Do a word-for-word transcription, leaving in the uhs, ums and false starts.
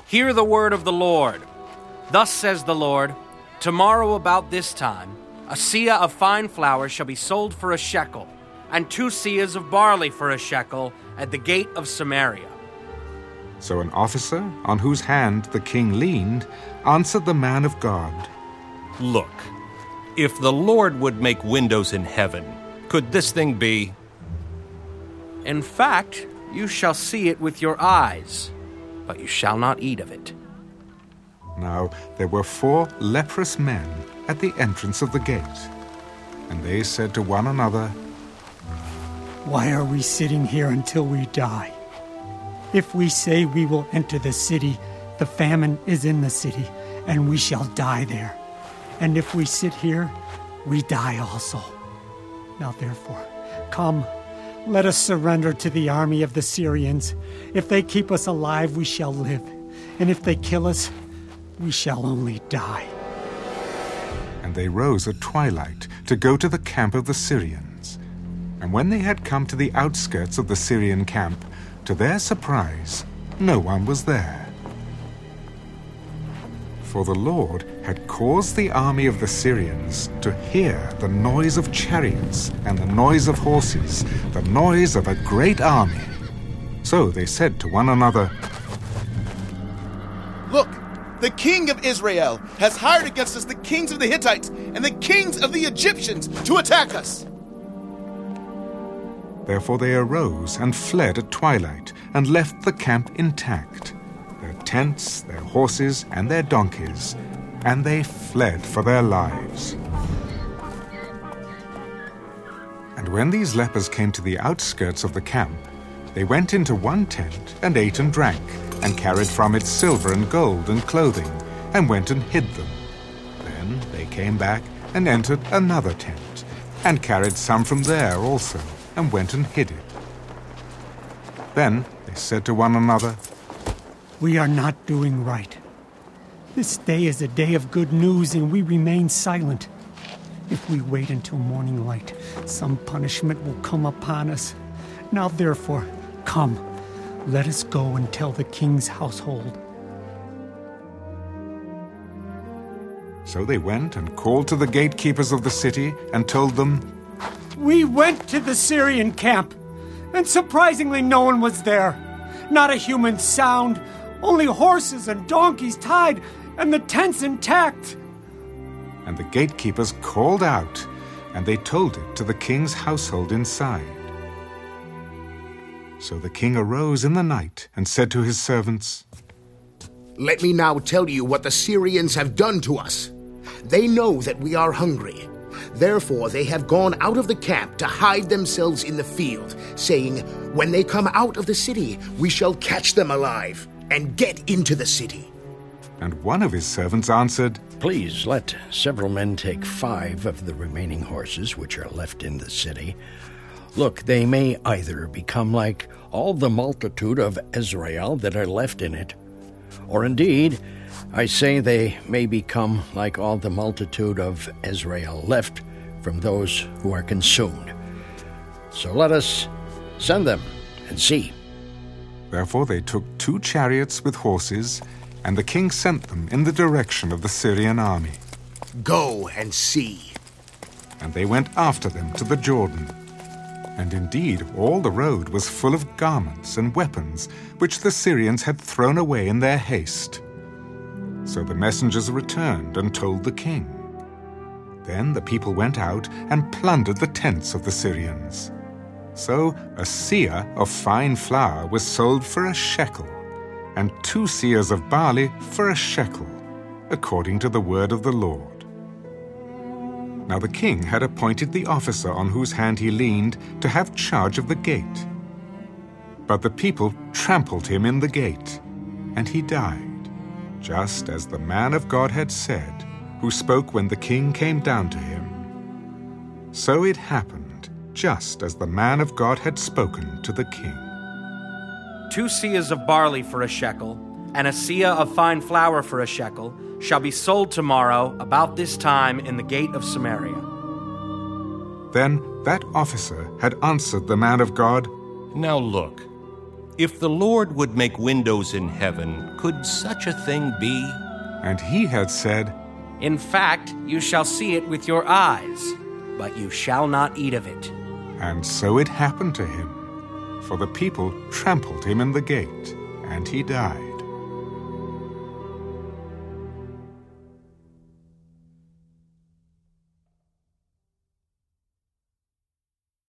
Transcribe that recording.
Hear the word of the Lord. Thus says the Lord, tomorrow about this time, a seah of fine flour shall be sold for a shekel, and two seahs of barley for a shekel at the gate of Samaria. So an officer, on whose hand the king leaned, answered the man of God, Look, if the Lord would make windows in heaven, could this thing be? In fact, you shall see it with your eyes, but you shall not eat of it. Now there were four leprous men at the entrance of the gate, and they said to one another, Why are we sitting here until we die? If we say we will enter the city, the famine is in the city, and we shall die there. And if we sit here, we die also. Now therefore, come, let us surrender to the army of the Syrians. If they keep us alive, we shall live. And if they kill us, we shall only die. And they rose at twilight to go to the camp of the Syrians. And when they had come to the outskirts of the Syrian camp, to their surprise, no one was there. For the Lord had caused the army of the Syrians to hear the noise of chariots and the noise of horses, the noise of a great army. So they said to one another, Look, the king of Israel has hired against us the kings of the Hittites and the kings of the Egyptians to attack us. Therefore they arose and fled at twilight and left the camp intact, their tents, their horses, and their donkeys, and they fled for their lives. And when these lepers came to the outskirts of the camp, they went into one tent and ate and drank, and carried from it silver and gold and clothing, and went and hid them. Then they came back and entered another tent, and carried some from there also, and went and hid it. Then they said to one another, We are not doing right. This day is a day of good news, and we remain silent. If we wait until morning light, some punishment will come upon us. Now therefore, come, let us go and tell the king's household. So they went and called to the gatekeepers of the city and told them, We went to the Syrian camp, and surprisingly no one was there. Not a human sound, only horses and donkeys tied, and the tents intact. And the gatekeepers called out, and they told it to the king's household inside. So the king arose in the night and said to his servants, Let me now tell you what the Syrians have done to us. They know that we are hungry. Therefore they have gone out of the camp to hide themselves in the field, saying, When they come out of the city, we shall catch them alive and get into the city. And one of his servants answered, Please let several men take five of the remaining horses which are left in the city. Look, they may either become like all the multitude of Israel that are left in it, or indeed, I say they may become like all the multitude of Israel left from those who are consumed. So let us send them and see. Therefore they took two chariots with horses, and the king sent them in the direction of the Syrian army. Go and see. And they went after them to the Jordan. And indeed all the road was full of garments and weapons, which the Syrians had thrown away in their haste. So the messengers returned and told the king. Then the people went out and plundered the tents of the Syrians. So a seah of fine flour was sold for a shekel, and two seahs of barley for a shekel, according to the word of the Lord. Now the king had appointed the officer on whose hand he leaned to have charge of the gate. But the people trampled him in the gate, and he died, just as the man of God had said, who spoke when the king came down to him. So it happened, just as the man of God had spoken to the king. Two seahs of barley for a shekel, and a seah of fine flour for a shekel, shall be sold tomorrow about this time in the gate of Samaria. Then that officer had answered the man of God, Now look, If the Lord would make windows in heaven, could such a thing be? And he had said, In fact, you shall see it with your eyes, but you shall not eat of it. And so it happened to him. For the people trampled him in the gate, and he died.